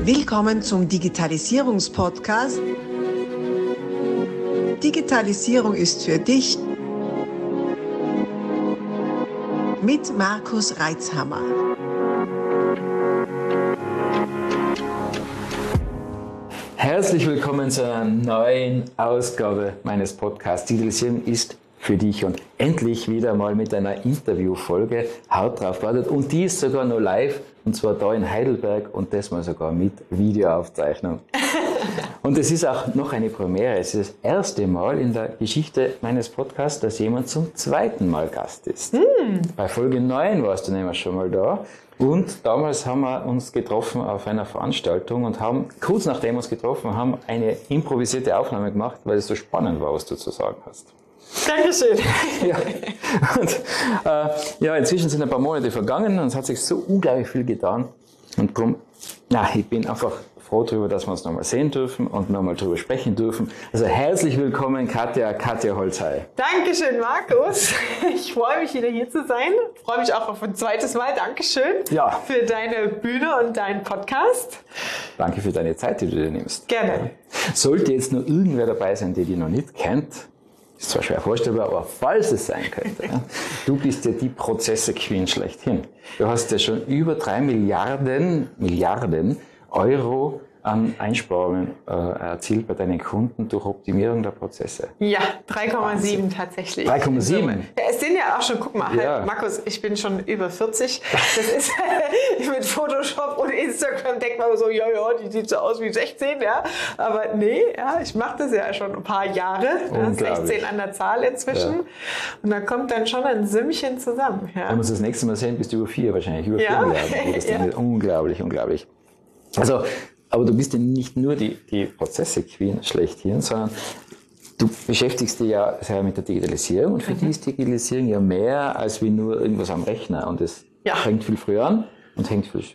Willkommen zum Digitalisierungspodcast. Digitalisierung ist für dich mit Markus Reitzhammer. Herzlich willkommen zu einer neuen Ausgabe meines Podcasts. Digitalisierung ist für dich und endlich wieder mal mit einer Interviewfolge Haut drauf wartet. Und die ist sogar noch live, und zwar da in Heidelberg und das mal sogar mit Videoaufzeichnung. Und es ist auch noch eine Premiere. Es ist das erste Mal in der Geschichte meines Podcasts, dass jemand zum zweiten Mal Gast ist. Bei Folge 9 warst du nämlich schon mal da. Und damals haben wir uns getroffen auf einer Veranstaltung und haben, kurz nachdem wir uns getroffen haben, eine improvisierte Aufnahme gemacht, weil es so spannend war, was du zu sagen hast. Dankeschön. Ja, und, inzwischen sind ein paar Monate vergangen und es hat sich so unglaublich viel getan. Und darum, ich bin einfach froh darüber, dass wir uns nochmal sehen dürfen und nochmal darüber sprechen dürfen. Also herzlich willkommen, Katja Holzhey. Dankeschön, Markus. Ich freue mich, wieder hier zu sein. Ich freue mich auch auf ein zweites Mal. Dankeschön für deine Bühne und deinen Podcast. Danke für deine Zeit, die du dir nimmst. Gerne. Sollte jetzt nur irgendwer dabei sein, der dich noch nicht kennt, ist zwar schwer vorstellbar, aber falls es sein könnte, du bist ja die Prozesse-Queen schlechthin. Du hast ja schon über 3 Milliarden Euro an Einsparungen erzielt bei deinen Kunden durch Optimierung der Prozesse. Ja, 3,7 tatsächlich. 3,7? Ja, es sind ja auch schon, guck mal, Markus, ich bin schon über 40. Das ist mit Photoshop und Instagram denkt man so, die sieht so aus wie 16, ja. Aber nee, ich mache das ja schon ein paar Jahre. 16 an der Zahl inzwischen. Ja. Und da kommt dann schon ein Sümmchen zusammen. Ja. Wenn wir uns das nächste Mal sehen, bist du über 4 wahrscheinlich, über 4 Milliarden. Unglaublich. Also, aber du bist ja nicht nur die Prozesse-Queen schlechthin, sondern du beschäftigst dich ja sehr mit der Digitalisierung und für die ist Digitalisierung ja mehr als wie nur irgendwas am Rechner und es fängt viel früher an und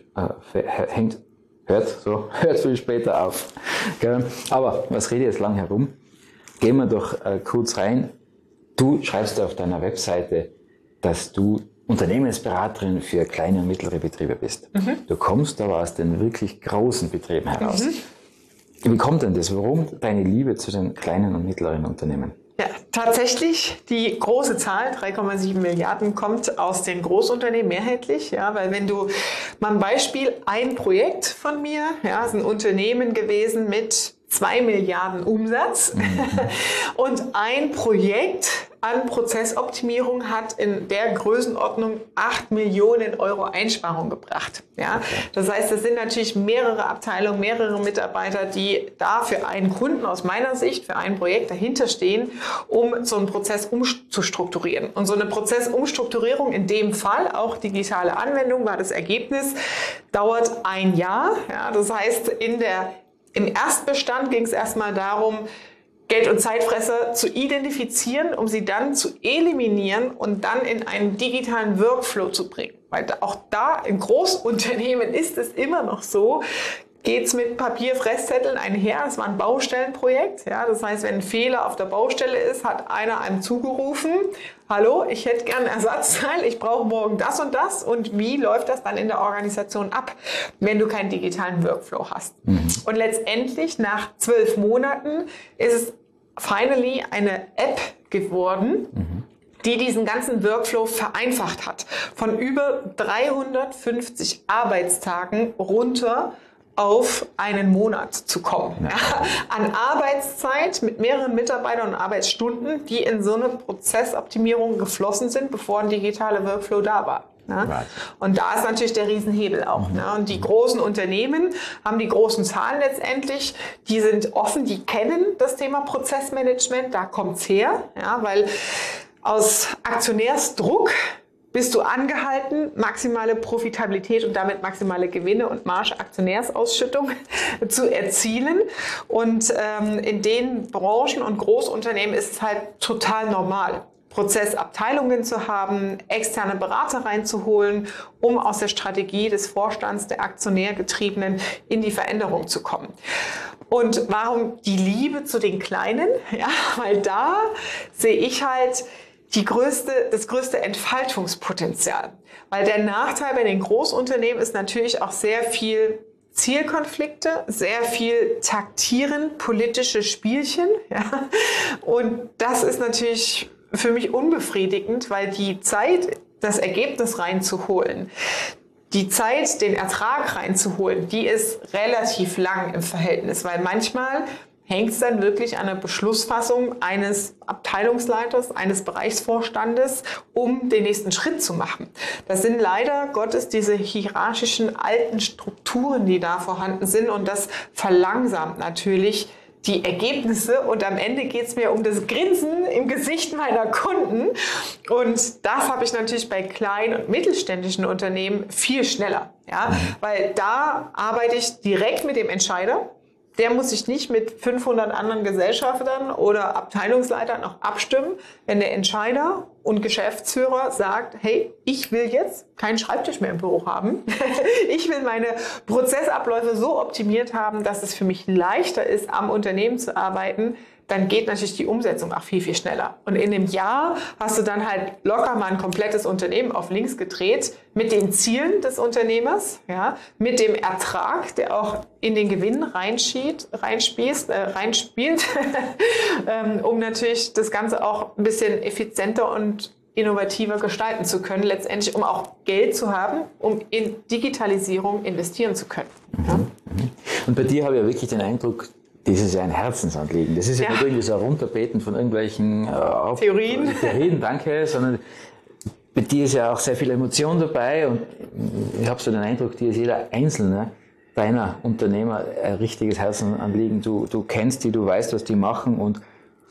hört viel später auf. Aber was rede ich jetzt lang herum? Gehen wir doch kurz rein. Du schreibst auf deiner Webseite, dass du Unternehmensberaterin für kleine und mittlere Betriebe bist. Du kommst aber aus den wirklich großen Betrieben heraus. Wie kommt denn das? Warum deine Liebe zu den kleinen und mittleren Unternehmen? Ja, tatsächlich, die große Zahl, 3,7 Milliarden, kommt aus den Großunternehmen mehrheitlich. Ja, weil wenn du mal ein Beispiel, ein Projekt von mir, ist ein Unternehmen gewesen mit 2 Milliarden Umsatz und ein Projekt an Prozessoptimierung hat in der Größenordnung 8 Millionen Euro Einsparung gebracht. Ja? Das heißt, es sind natürlich mehrere Abteilungen, mehrere Mitarbeiter, die da für einen Kunden aus meiner Sicht, für ein Projekt dahinter stehen, um so einen Prozess umzustrukturieren. Und so eine Prozessumstrukturierung, in dem Fall auch digitale Anwendung war das Ergebnis, dauert 1 Jahr. Ja? Das heißt, im Erstbestand ging es erstmal darum, Geld- und Zeitfresser zu identifizieren, um sie dann zu eliminieren und dann in einen digitalen Workflow zu bringen. Weil auch da in Großunternehmen ist es immer noch so, geht's mit Papierfresszetteln einher. Es war ein Baustellenprojekt. Ja, das heißt, wenn ein Fehler auf der Baustelle ist, hat einer einem zugerufen, hallo, ich hätte gern ein Ersatzteil, ich brauche morgen das und das. Und wie läuft das dann in der Organisation ab, wenn du keinen digitalen Workflow hast? Und letztendlich nach 12 Monaten ist es finally eine App geworden, die diesen ganzen Workflow vereinfacht hat. Von über 350 Arbeitstagen runter auf einen Monat zu kommen. An Arbeitszeit mit mehreren Mitarbeitern und Arbeitsstunden, die in so eine Prozessoptimierung geflossen sind, bevor ein digitaler Workflow da war. Und da ist natürlich der Riesenhebel auch. Und die großen Unternehmen haben die großen Zahlen letztendlich, die sind offen, die kennen das Thema Prozessmanagement, da kommt's her, weil aus Aktionärsdruck bist du angehalten, maximale Profitabilität und damit maximale Gewinne und Marge Aktionärsausschüttung zu erzielen. Und in den Branchen und Großunternehmen ist es halt total normal, Prozessabteilungen zu haben, externe Berater reinzuholen, um aus der Strategie des Vorstands, der Aktionärgetriebenen in die Veränderung zu kommen. Und warum die Liebe zu den Kleinen? Weil da sehe ich halt das größte Entfaltungspotenzial. Weil der Nachteil bei den Großunternehmen ist natürlich auch sehr viel Zielkonflikte, sehr viel Taktieren, politische Spielchen. Ja? Und das ist natürlich für mich unbefriedigend, weil die Zeit, das Ergebnis reinzuholen, die Zeit, den Ertrag reinzuholen, die ist relativ lang im Verhältnis, weil manchmal hängt es dann wirklich an der Beschlussfassung eines Abteilungsleiters, eines Bereichsvorstandes, um den nächsten Schritt zu machen. Das sind leider Gottes diese hierarchischen alten Strukturen, die da vorhanden sind, und das verlangsamt natürlich die Ergebnisse, und am Ende geht es mir um das Grinsen im Gesicht meiner Kunden, und das habe ich natürlich bei kleinen und mittelständischen Unternehmen viel schneller, ja? Weil da arbeite ich direkt mit dem Entscheider. Der muss sich nicht mit 500 anderen Gesellschaftern oder Abteilungsleitern noch abstimmen. Wenn der Entscheider und Geschäftsführer sagt, hey, ich will jetzt keinen Schreibtisch mehr im Büro haben. Ich will meine Prozessabläufe so optimiert haben, dass es für mich leichter ist, am Unternehmen zu arbeiten. Dann geht natürlich die Umsetzung auch viel, viel schneller. Und in einem Jahr hast du dann halt locker mal ein komplettes Unternehmen auf links gedreht mit den Zielen des Unternehmers, ja, mit dem Ertrag, der auch in den Gewinn reinspielt, um natürlich das Ganze auch ein bisschen effizienter und innovativer gestalten zu können, letztendlich um auch Geld zu haben, um in Digitalisierung investieren zu können. Ja. Und bei dir habe ich ja wirklich den Eindruck, das ist ja ein Herzensanliegen. Das ist ja nicht irgendwie so ein Runterbeten von irgendwelchen Theorien, danke, sondern bei dir ist ja auch sehr viel Emotion dabei, und ich habe so den Eindruck, dir ist jeder einzelne deiner Unternehmer ein richtiges Herzensanliegen. Du kennst die, du weißt, was die machen, und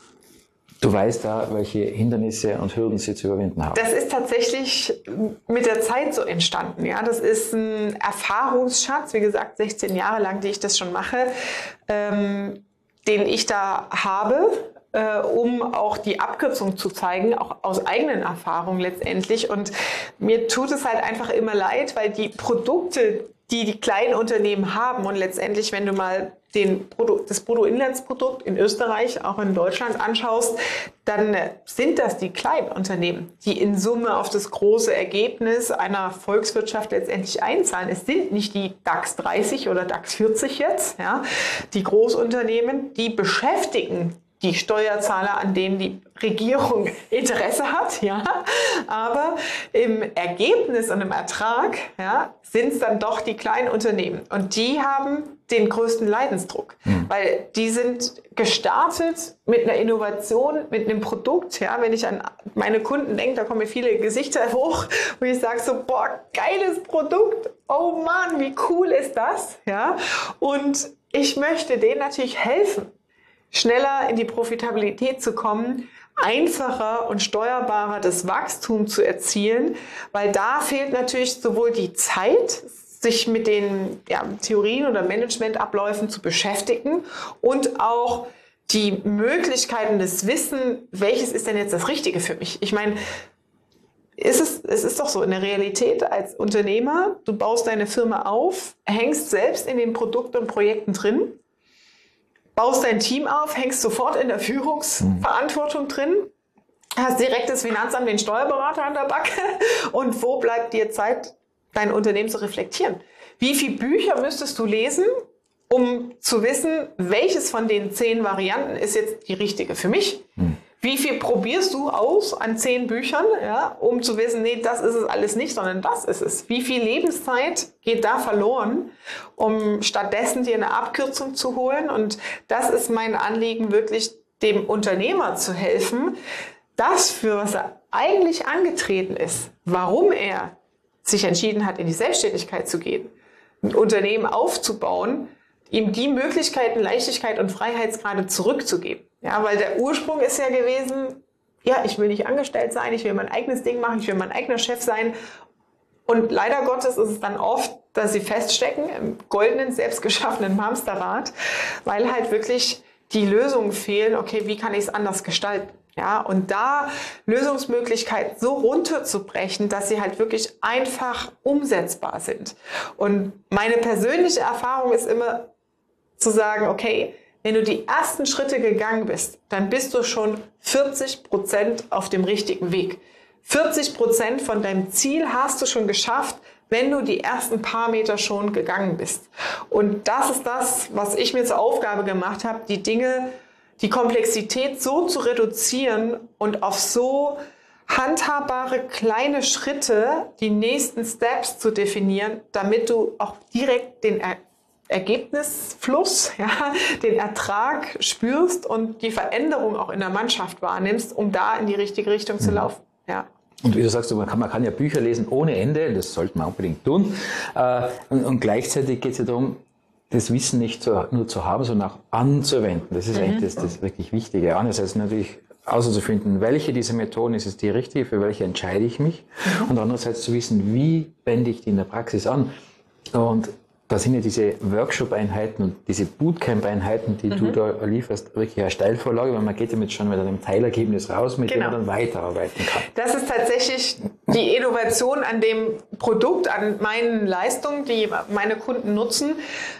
du weißt da, welche Hindernisse und Hürden sie zu überwinden haben. Das ist tatsächlich mit der Zeit so entstanden. Ja? Das ist ein Erfahrungsschatz, wie gesagt, 16 Jahre lang, die ich das schon mache, den ich da habe, um auch die Abkürzung zu zeigen, auch aus eigenen Erfahrungen letztendlich. Und mir tut es halt einfach immer leid, weil die Produkte, die kleinen Unternehmen haben, und letztendlich, wenn du mal das Bruttoinlandsprodukt in Österreich, auch in Deutschland anschaust, dann sind das die kleinen Unternehmen, die in Summe auf das große Ergebnis einer Volkswirtschaft letztendlich einzahlen. Es sind nicht die DAX 30 oder DAX 40 jetzt, ja. Die Großunternehmen, die beschäftigen die Steuerzahler, an denen die Regierung Interesse hat, ja, aber im Ergebnis und im Ertrag, ja, sind es dann doch die kleinen Unternehmen, und die haben den größten Leidensdruck, weil die sind gestartet mit einer Innovation, mit einem Produkt, ja, wenn ich an meine Kunden denke, da kommen mir viele Gesichter hoch, wo ich sage so, boah, geiles Produkt, oh Mann, wie cool ist das, ja, und ich möchte denen natürlich helfen, schneller in die Profitabilität zu kommen, einfacher und steuerbarer das Wachstum zu erzielen, weil da fehlt natürlich sowohl die Zeit, sich mit den Theorien oder Managementabläufen zu beschäftigen, und auch die Möglichkeiten, das Wissen, welches ist denn jetzt das Richtige für mich? Ich meine, es ist doch so in der Realität als Unternehmer, du baust deine Firma auf, hängst selbst in den Produkten und Projekten drin, baust dein Team auf, hängst sofort in der Führungsverantwortung drin, hast direkt das Finanzamt, den Steuerberater an der Backe, und wo bleibt dir Zeit, dein Unternehmen zu reflektieren? Wie viele Bücher müsstest du lesen, um zu wissen, welches von den 10 Varianten ist jetzt die richtige für mich? Wie viel probierst du aus an 10 Büchern, ja, um zu wissen, nee, das ist es alles nicht, sondern das ist es? Wie viel Lebenszeit geht da verloren, um stattdessen dir eine Abkürzung zu holen? Und das ist mein Anliegen, wirklich dem Unternehmer zu helfen, das, für was er eigentlich angetreten ist, warum er sich entschieden hat, in die Selbstständigkeit zu gehen, ein Unternehmen aufzubauen, ihm die Möglichkeiten, Leichtigkeit und Freiheitsgrade zurückzugeben. Ja, weil der Ursprung ist ja gewesen, ja, ich will nicht angestellt sein, ich will mein eigenes Ding machen, ich will mein eigener Chef sein. Und leider Gottes ist es dann oft, dass sie feststecken im goldenen, selbstgeschaffenen Hamsterrad, weil halt wirklich die Lösungen fehlen, okay, wie kann ich es anders gestalten? Ja, und da Lösungsmöglichkeiten so runterzubrechen, dass sie halt wirklich einfach umsetzbar sind. Und meine persönliche Erfahrung ist immer zu sagen, okay, wenn du die ersten Schritte gegangen bist, dann bist du schon 40% auf dem richtigen Weg. 40% von deinem Ziel hast du schon geschafft, wenn du die ersten paar Meter schon gegangen bist. Und das ist das, was ich mir zur Aufgabe gemacht habe, die Komplexität so zu reduzieren und auf so handhabbare kleine Schritte die nächsten Steps zu definieren, damit du auch direkt den Ergebnisfluss, den Ertrag spürst und die Veränderung auch in der Mannschaft wahrnimmst, um da in die richtige Richtung zu laufen. Ja. Und wie du sagst, man kann ja Bücher lesen ohne Ende, das sollte man unbedingt tun. Und gleichzeitig geht es ja darum, das Wissen nicht nur zu haben, sondern auch anzuwenden. Das ist eigentlich das wirklich Wichtige. Einerseits natürlich auszufinden, welche dieser Methoden ist es die richtige, für welche entscheide ich mich. Und andererseits zu wissen, wie wende ich die in der Praxis an. Und da sind ja diese Workshop-Einheiten und diese Bootcamp-Einheiten, die du da lieferst, wirklich eine Steilvorlage, weil man geht damit schon mit einem Teilergebnis raus, mit dem man dann weiterarbeiten kann. Das ist tatsächlich die Innovation an dem Produkt, an meinen Leistungen, die meine Kunden nutzen.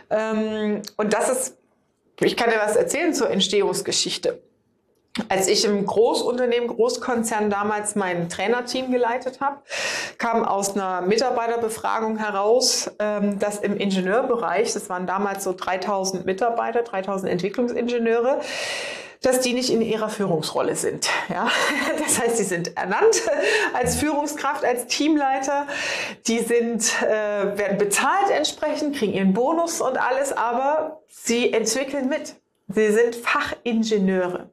Und das ist, ich kann dir was erzählen zur Entstehungsgeschichte. Als ich im Großkonzern damals mein Trainerteam geleitet habe, kam aus einer Mitarbeiterbefragung heraus, dass im Ingenieurbereich, das waren damals so 3000 Mitarbeiter, 3000 Entwicklungsingenieure, dass die nicht in ihrer Führungsrolle sind. Ja? Das heißt, sie sind ernannt als Führungskraft, als Teamleiter, die werden bezahlt entsprechend, kriegen ihren Bonus und alles, aber sie entwickeln mit. Sie sind Fachingenieure.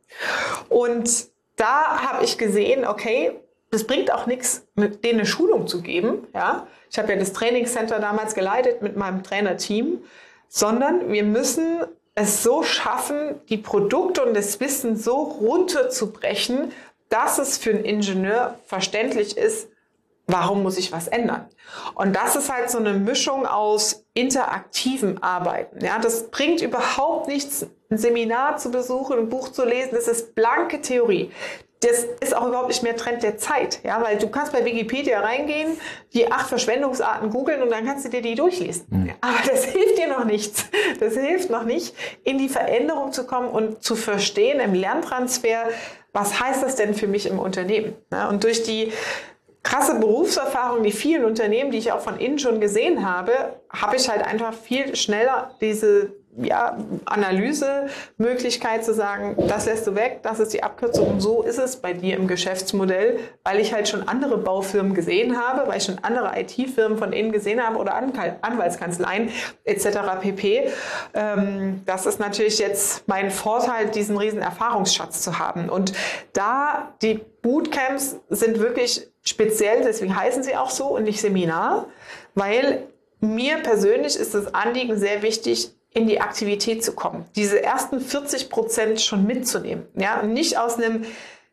Und da habe ich gesehen, okay, das bringt auch nichts, mit denen eine Schulung zu geben. Ja? Ich habe ja das Trainingscenter damals geleitet mit meinem Trainerteam, sondern wir müssen es so schaffen, die Produkte und das Wissen so runterzubrechen, dass es für einen Ingenieur verständlich ist, warum muss ich was ändern? Und das ist halt so eine Mischung aus interaktivem Arbeiten. Ja, das bringt überhaupt nichts, ein Seminar zu besuchen, ein Buch zu lesen. Das ist blanke Theorie. Das ist auch überhaupt nicht mehr Trend der Zeit. Ja, weil du kannst bei Wikipedia reingehen, die 8 Verschwendungsarten googeln und dann kannst du dir die durchlesen. Aber das hilft dir noch nichts. Das hilft noch nicht, in die Veränderung zu kommen und zu verstehen im Lerntransfer, was heißt das denn für mich im Unternehmen? Ja, und durch die krasse Berufserfahrung, die vielen Unternehmen, die ich auch von innen schon gesehen habe, habe ich halt einfach viel schneller diese Analysemöglichkeit zu sagen, das lässt du weg, das ist die Abkürzung und so ist es bei dir im Geschäftsmodell, weil ich halt schon andere Baufirmen gesehen habe, weil ich schon andere IT-Firmen von innen gesehen habe oder Anwaltskanzleien etc. pp. Das ist natürlich jetzt mein Vorteil, diesen riesen Erfahrungsschatz zu haben. Und da die Bootcamps sind wirklich speziell, deswegen heißen sie auch so und nicht Seminar, weil mir persönlich ist das Anliegen sehr wichtig, in die Aktivität zu kommen. Diese ersten 40% schon mitzunehmen. Ja? Und nicht aus einem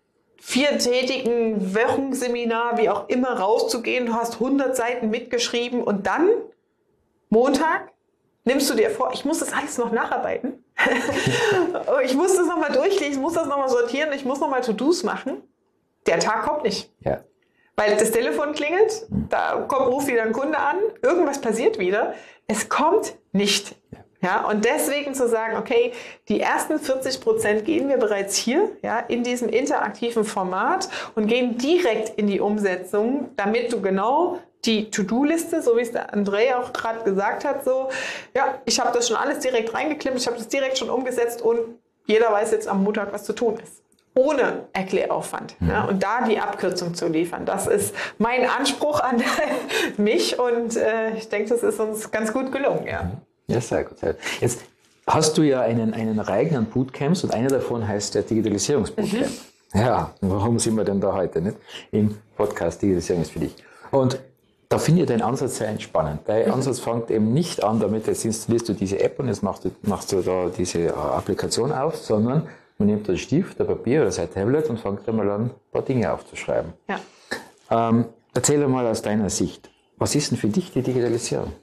4-tägigen Wochenseminar, wie auch immer, rauszugehen. Du hast 100 Seiten mitgeschrieben und dann, Montag, nimmst du dir vor, ich muss das alles noch nacharbeiten. Ich muss das nochmal durchlesen, ich muss das nochmal sortieren, ich muss nochmal To-Dos machen. Der Tag kommt nicht. Ja. Weil das Telefon klingelt, ruft wieder ein Kunde an, irgendwas passiert wieder. Es kommt nicht. Ja, und deswegen zu sagen, okay, die ersten 40% gehen wir bereits hier, ja, in diesem interaktiven Format und gehen direkt in die Umsetzung, damit du genau die To-Do-Liste, so wie es der André auch gerade gesagt hat, so, ja, ich habe das schon alles direkt reingeklemmt, ich habe das direkt schon umgesetzt und jeder weiß jetzt am Montag, was zu tun ist. Ohne Erkläraufwand. Ja, und da die Abkürzung zu liefern. Das ist mein Anspruch an mich und ich denke, das ist uns ganz gut gelungen. Ja. Ja, sehr gut. Jetzt hast du ja einen Reigen an Bootcamps und einer davon heißt der Digitalisierungsbootcamp. Ja, warum sind wir denn da heute nicht? Im Podcast Digitalisierung ist für dich. Und da finde ich deinen Ansatz sehr entspannend. Dein Ansatz fängt eben nicht an, damit jetzt installierst du diese App und jetzt machst du da diese Applikation auf, sondern man nimmt einen Stift, ein Papier oder sein Tablet und fängt einmal an, ein paar Dinge aufzuschreiben. Ja. Erzähl mal aus deiner Sicht, was ist denn für dich die Digitalisierung?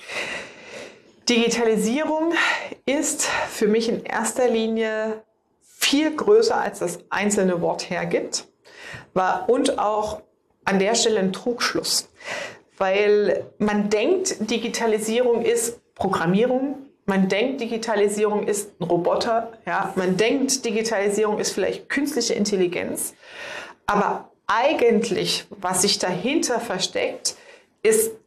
Digitalisierung ist für mich in erster Linie viel größer, als das einzelne Wort hergibt, und auch an der Stelle ein Trugschluss, weil man denkt, Digitalisierung ist Programmierung, man denkt, Digitalisierung ist ein Roboter, ja, man denkt, Digitalisierung ist vielleicht künstliche Intelligenz, aber eigentlich, was sich dahinter versteckt, ist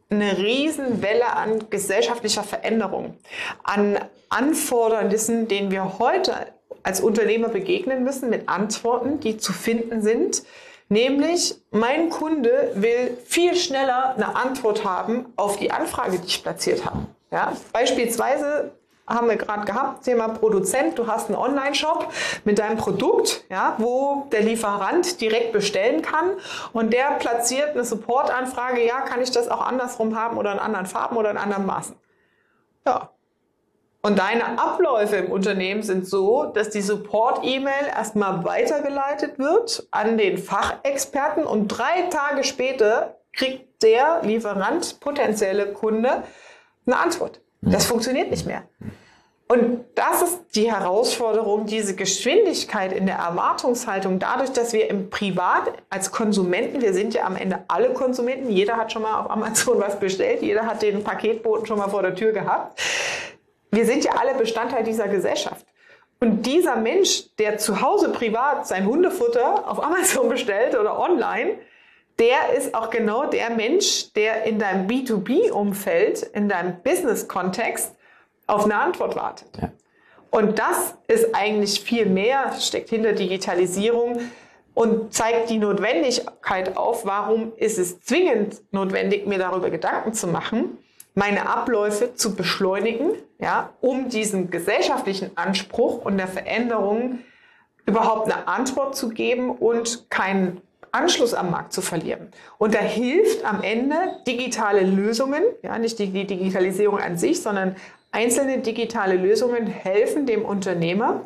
eine Riesenwelle an gesellschaftlicher Veränderung, an Anfordernissen, denen wir heute als Unternehmer begegnen müssen, mit Antworten, die zu finden sind. Nämlich, mein Kunde will viel schneller eine Antwort haben auf die Anfrage, die ich platziert habe. Ja? Beispielsweise haben wir gerade gehabt, Thema Produzent, du hast einen Online-Shop mit deinem Produkt, ja, wo der Lieferant direkt bestellen kann und der platziert eine Support-Anfrage, ja, kann ich das auch andersrum haben oder in anderen Farben oder in anderen Maßen. Ja. Und deine Abläufe im Unternehmen sind so, dass die Support-E-Mail erstmal weitergeleitet wird an den Fachexperten und 3 Tage später kriegt der Lieferant, potenzielle Kunde, eine Antwort. Das funktioniert nicht mehr. Und das ist die Herausforderung, diese Geschwindigkeit in der Erwartungshaltung, dadurch, dass wir im Privat als Konsumenten, wir sind ja am Ende alle Konsumenten, jeder hat schon mal auf Amazon was bestellt, jeder hat den Paketboten schon mal vor der Tür gehabt. Wir sind ja alle Bestandteil dieser Gesellschaft. Und dieser Mensch, der zu Hause privat sein Hundefutter auf Amazon bestellt oder online, der ist auch genau der Mensch, der in deinem B2B-Umfeld, in deinem Business-Kontext auf eine Antwort wartet. Ja. Und das ist eigentlich viel mehr, steckt hinter Digitalisierung und zeigt die Notwendigkeit auf, warum ist es zwingend notwendig, mir darüber Gedanken zu machen, meine Abläufe zu beschleunigen, ja, um diesen gesellschaftlichen Anspruch und der Veränderung überhaupt eine Antwort zu geben und keinen Anschluss am Markt zu verlieren. Und da hilft am Ende digitale Lösungen, ja, nicht die Digitalisierung an sich, sondern einzelne digitale Lösungen helfen dem Unternehmer,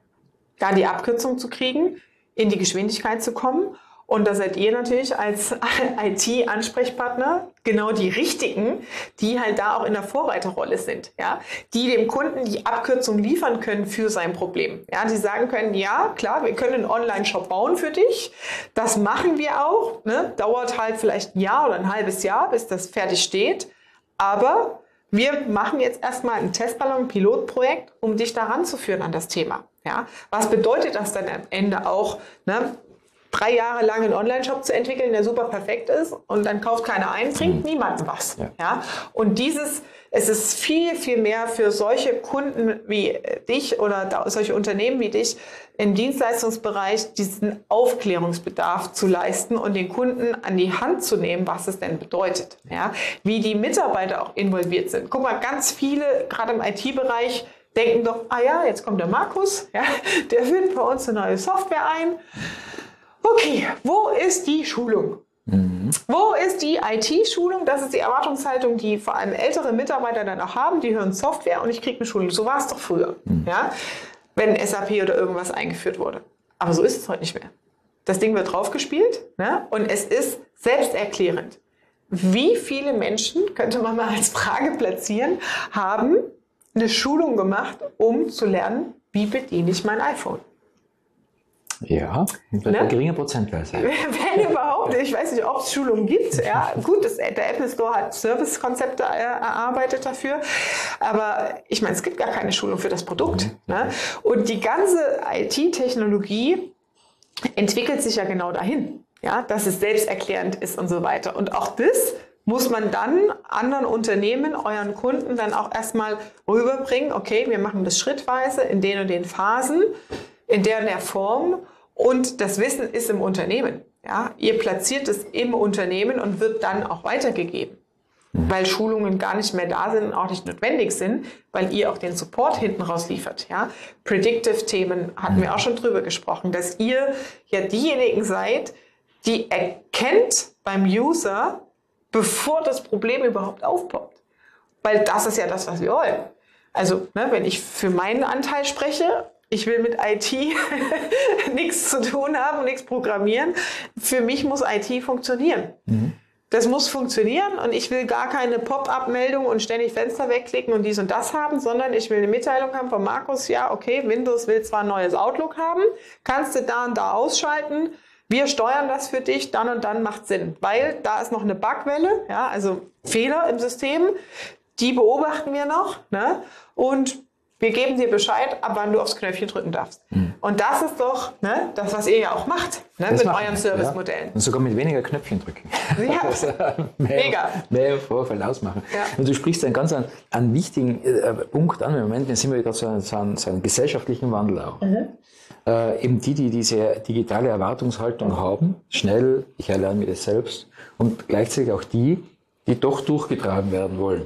da die Abkürzung zu kriegen, in die Geschwindigkeit zu kommen. Und da seid ihr natürlich als IT-Ansprechpartner genau die Richtigen, die halt da auch in der Vorreiterrolle sind, ja, die dem Kunden die Abkürzung liefern können für sein Problem. Ja, die sagen können, ja, klar, wir können einen Online-Shop bauen für dich. Das machen wir auch. Ne? Dauert halt vielleicht ein Jahr oder ein halbes Jahr, bis das fertig steht. Aber wir machen jetzt erstmal einen Testballon, ein Pilotprojekt, um dich da ranzuführen an das Thema. Ja? Was bedeutet das dann am Ende auch, ne? 3 Jahre lang einen Online-Shop zu entwickeln, der super perfekt ist und dann kauft keiner ein, bringt niemandem was. Ja. Ja? Und es ist viel, viel mehr für solche Kunden wie dich oder solche Unternehmen wie dich im Dienstleistungsbereich, diesen Aufklärungsbedarf zu leisten und den Kunden an die Hand zu nehmen, was es denn bedeutet. Ja? Wie die Mitarbeiter auch involviert sind. Guck mal, ganz viele, gerade im IT-Bereich, denken doch, ah ja, jetzt kommt der Markus, ja, der führt bei uns eine neue Software ein. Okay, wo ist die Schulung? Wo ist die IT-Schulung? Das ist die Erwartungshaltung, die vor allem ältere Mitarbeiter dann auch haben. Die hören Software und ich kriege eine Schulung. So war es doch früher, ja? Wenn SAP oder irgendwas eingeführt wurde. Aber so ist es heute nicht mehr. Das Ding wird draufgespielt, ne? Und es ist selbsterklärend. Wie viele Menschen, könnte man mal als Frage platzieren, haben eine Schulung gemacht, um zu lernen, wie bediene ich mein iPhone? Ja, ein geringer Prozentteil sein. Wenn überhaupt, ich weiß nicht, ob es Schulungen gibt. Ja, gut, der Apple Store hat Servicekonzepte erarbeitet dafür. Aber ich meine, es gibt gar keine Schulung für das Produkt. Ne? Und die ganze IT-Technologie entwickelt sich ja genau dahin, ja, dass es selbsterklärend ist und so weiter. Und auch das muss man dann anderen Unternehmen, euren Kunden dann auch erstmal rüberbringen. Okay, wir machen das schrittweise in den und den Phasen, in der Form und das Wissen ist im Unternehmen. Ja? Ihr platziert es im Unternehmen und wird dann auch weitergegeben, weil Schulungen gar nicht mehr da sind und auch nicht notwendig sind, weil ihr auch den Support hinten raus liefert. Ja? Predictive-Themen hatten wir auch schon drüber gesprochen, dass ihr ja diejenigen seid, die erkennt beim User, bevor das Problem überhaupt aufpoppt. Weil das ist ja das, was wir wollen. Also, ne, wenn ich für meinen Anteil spreche, ich will mit IT nichts zu tun haben und nichts programmieren. Für mich muss IT funktionieren. Das muss funktionieren und ich will gar keine Pop-up-Meldung und ständig Fenster wegklicken und dies und das haben, sondern ich will eine Mitteilung haben von Markus, ja, okay, Windows will zwar ein neues Outlook haben, kannst du da und da ausschalten, wir steuern das für dich, dann und dann macht Sinn, weil da ist noch eine Bugwelle, ja, also Fehler im System, die beobachten wir noch, ne? Und wir geben dir Bescheid, ab wann du aufs Knöpfchen drücken darfst. Und das ist doch das, was ihr ja auch macht mit euren Servicemodellen. Ja. Und sogar mit weniger Knöpfchen drücken. Ja, also mega. Mehr Vorfall ausmachen. Ja. Und du sprichst einen ganz einen wichtigen Punkt an. Im Moment sind wir gerade so einen gesellschaftlichen Wandel auch. Eben die diese digitale Erwartungshaltung haben, schnell, ich erlerne mir das selbst, und gleichzeitig auch die doch durchgetragen werden wollen.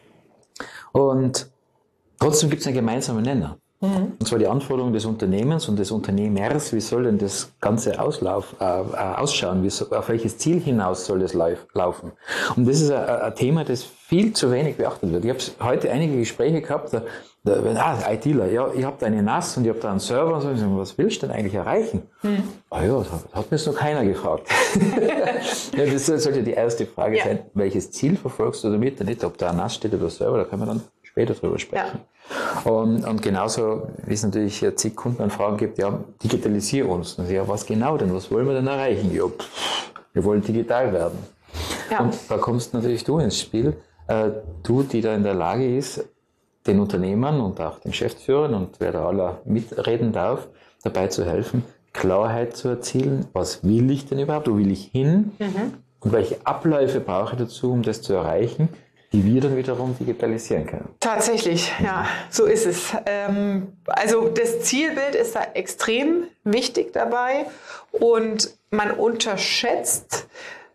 Und trotzdem gibt es einen gemeinsamen Nenner. Und zwar die Anforderungen des Unternehmens und des Unternehmers. Wie soll denn das Ganze ausschauen? Auf welches Ziel hinaus soll das laufen? Und das ist ein Thema, das viel zu wenig beachtet wird. Ich habe heute einige Gespräche gehabt, ITler, ja, ihr habt eine NAS und ihr habt da einen Server und so. Was willst du denn eigentlich erreichen? Das hat mir jetzt noch keiner gefragt. Ja, das sollte die erste Frage sein. Welches Ziel verfolgst du damit? Nicht, ob da ein NAS steht oder ein Server, da können wir dann später drüber sprechen. Ja. Und genauso, wie es natürlich zig Kundenanfragen gibt, ja, digitalisier uns. Und ja, was genau denn? Was wollen wir denn erreichen? Ja, wir wollen digital werden. Ja. Und da kommst natürlich du ins Spiel. Du, die da in der Lage ist, den Unternehmern und auch den Geschäftsführern und wer da alle mitreden darf, dabei zu helfen, Klarheit zu erzielen. Was will ich denn überhaupt? Wo will ich hin? Und welche Abläufe brauche ich dazu, um das zu erreichen, die wir dann wiederum digitalisieren können. Tatsächlich, ja, so ist es. Also das Zielbild ist da extrem wichtig dabei und man unterschätzt,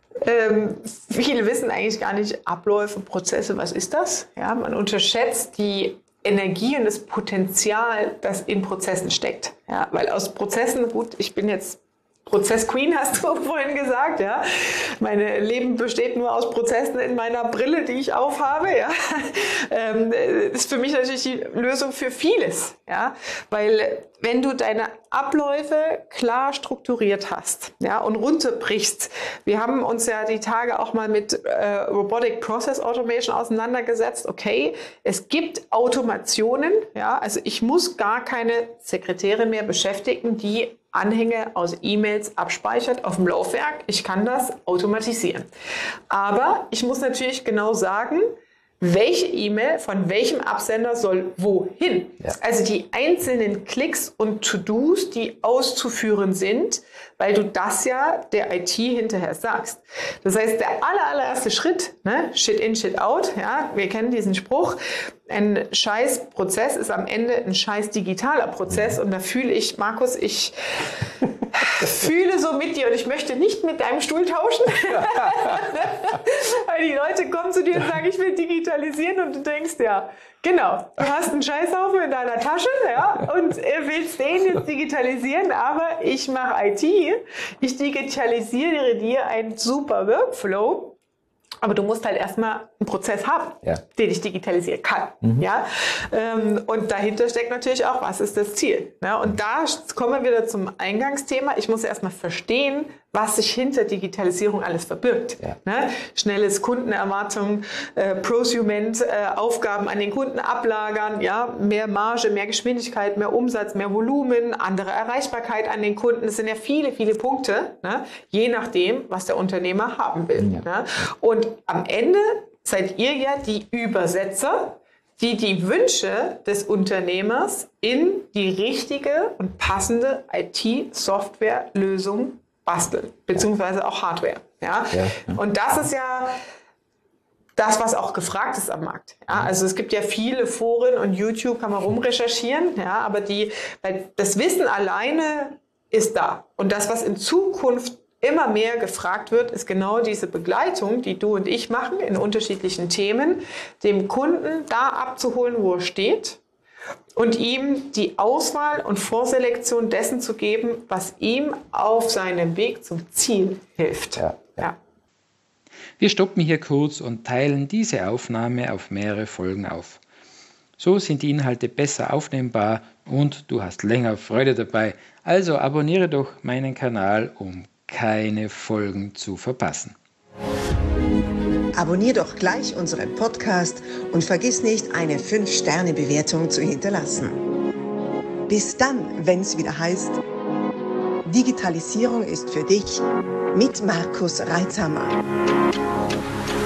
viele wissen eigentlich gar nicht Abläufe, Prozesse, was ist das? Ja, man unterschätzt die Energie und das Potenzial, das in Prozessen steckt. Ja, weil aus Prozessen, gut, ich bin jetzt Prozess-Queen, hast du vorhin gesagt, ja. Mein Leben besteht nur aus Prozessen in meiner Brille, die ich aufhabe, ja. Ist für mich natürlich die Lösung für vieles, ja. Weil wenn du deine Abläufe klar strukturiert hast, ja, und runterbrichst. Wir haben uns ja die Tage auch mal mit Robotic Process Automation auseinandergesetzt. Okay, es gibt Automationen, ja, also ich muss gar keine Sekretäre mehr beschäftigen, die Anhänge aus E-Mails abspeichert auf dem Laufwerk. Ich kann das automatisieren. Aber ich muss natürlich genau sagen, welche E-Mail von welchem Absender soll wohin. Ja. Also die einzelnen Klicks und To-Dos, die auszuführen sind, weil du das ja der IT hinterher sagst. Das heißt, der allererste Schritt, Shit in, Shit out, ja, wir kennen diesen Spruch, ein scheiß Prozess ist am Ende ein scheiß digitaler Prozess und da fühle ich, Markus, ich fühle so mit dir und ich möchte nicht mit deinem Stuhl tauschen. Weil die Leute kommen zu dir und sagen, ich will digitalisieren und du denkst, ja, genau, du hast einen Scheißhaufen in deiner Tasche, ja, und willst den jetzt digitalisieren, aber ich mache IT, ich digitalisiere dir einen super Workflow. Aber du musst halt erstmal einen Prozess haben, den ich digitalisieren kann. Ja? Und dahinter steckt natürlich auch, was ist das Ziel? Ja? Und da kommen wir wieder zum Eingangsthema. Ich muss erstmal verstehen, was sich hinter Digitalisierung alles verbirgt. Ja. Ne? Schnelles Kundenerwartung, Prosument, Aufgaben an den Kunden ablagern, ja? Mehr Marge, mehr Geschwindigkeit, mehr Umsatz, mehr Volumen, andere Erreichbarkeit an den Kunden. Das sind ja viele, viele Punkte, ne? Je nachdem, was der Unternehmer haben will. Ja. Ne? Und am Ende seid ihr ja die Übersetzer, die die Wünsche des Unternehmers in die richtige und passende IT-Software-Lösung basteln, beziehungsweise auch Hardware. Ja? Und das ist ja das, was auch gefragt ist am Markt. Ja? Also es gibt ja viele Foren und YouTube kann man rumrecherchieren, ja? Aber weil das Wissen alleine ist da. Und das, was in Zukunft immer mehr gefragt wird, ist genau diese Begleitung, die du und ich machen in unterschiedlichen Themen, dem Kunden da abzuholen, wo er steht und ihm die Auswahl und Vorselektion dessen zu geben, was ihm auf seinem Weg zum Ziel hilft. Ja. Wir stoppen hier kurz und teilen diese Aufnahme auf mehrere Folgen auf. So sind die Inhalte besser aufnehmbar und du hast länger Freude dabei. Also abonniere doch meinen Kanal, um keine Folgen zu verpassen. Abonnier doch gleich unseren Podcast und vergiss nicht, eine 5-Sterne-Bewertung zu hinterlassen. Bis dann, wenn es wieder heißt, Digitalisierung ist für dich mit Markus Reitzhammer.